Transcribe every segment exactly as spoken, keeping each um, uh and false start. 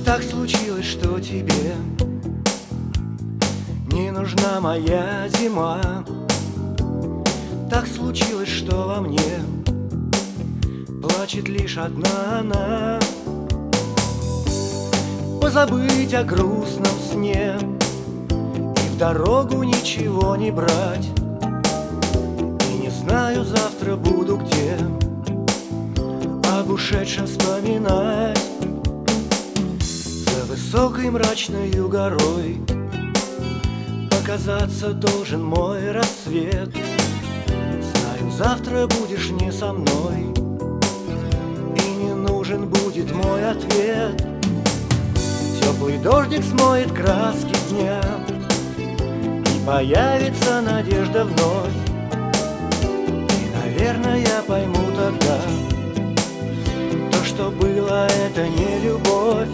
Так случилось, что тебе не нужна моя зима. Так случилось, что во мне плачет лишь одна она. Позабыть о грустном сне и в дорогу ничего не брать. И не знаю, завтра буду где об ушедшем вспоминать. За высокой мрачною горой показаться должен мой рассвет. Знаю, завтра будешь не со мной, и не нужен будет мой ответ. Теплый дождик смоет краски дня, и появится надежда вновь. И, наверное, я пойму тогда, то, что было, это не любовь.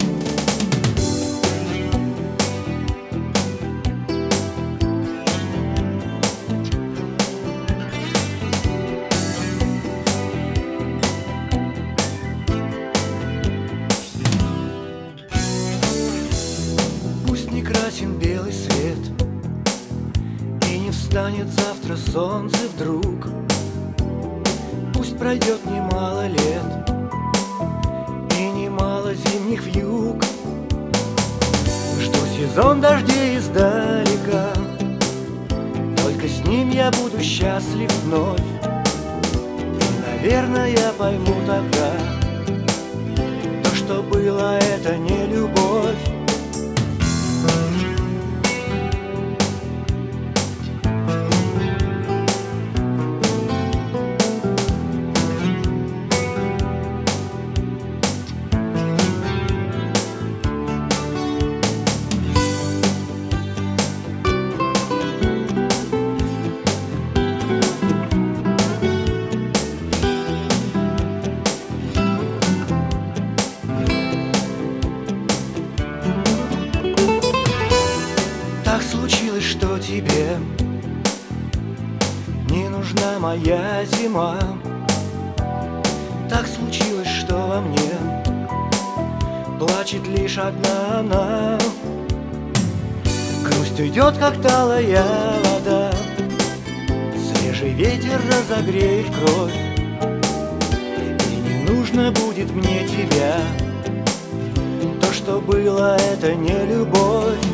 Пусть не красен белый свет, и не встанет завтра солнце вдруг. Пусть пройдет немало лет и немало зимних вьюг. Жду сезон дождей издалека, только с ним я буду счастлив вновь. И, наверное, я пойму тогда, то, что было, это не любовь. Так случилось, что тебе не нужна моя зима. Так случилось, что во мне плачет лишь одна она. Грусть уйдет, как талая вода, свежий ветер разогреет кровь. И не нужно будет мне тебя, то, что было, это не любовь.